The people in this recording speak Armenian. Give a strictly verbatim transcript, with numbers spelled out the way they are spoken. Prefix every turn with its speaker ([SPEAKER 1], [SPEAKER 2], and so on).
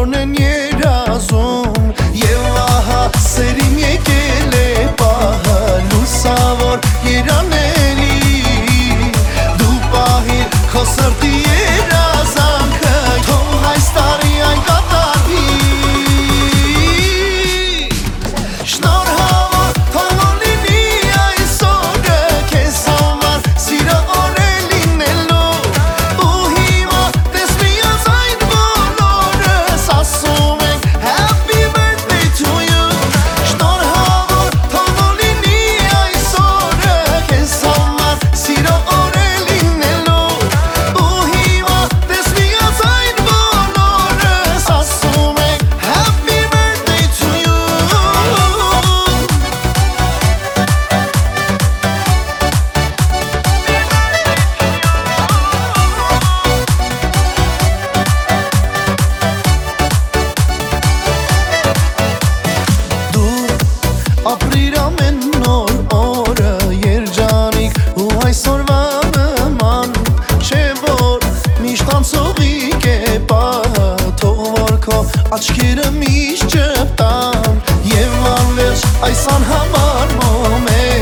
[SPEAKER 1] բոլորն են երազում Եվ ահա սերիմ եկել է պահը Լուսավոր երանելի Դու պահիր քո սրտի երազանքը Թող այս տարի այն կատարվի Շնորհավոր թող լինի այս օրը Քեզ համար սիրո օր է լինելու Ու հիմա տես միած այդ բոլորս Ասում ենք Happy birthday to you Շնորհավոր թող լինի այս օրը Քեզ համար սիրո օր է լինելու Ու հիմա տես միած այդ բոլորս Ասում ենք Happy birthday to you Ապրիր ամեն նոր օրը երջանիկ ու այսօրվա նման Չէ որ միշտ անցողիկ է պահը Թող որ քո աչքերը միշտ ճպտան Եվ անվերջ այս անհամար մոմենտ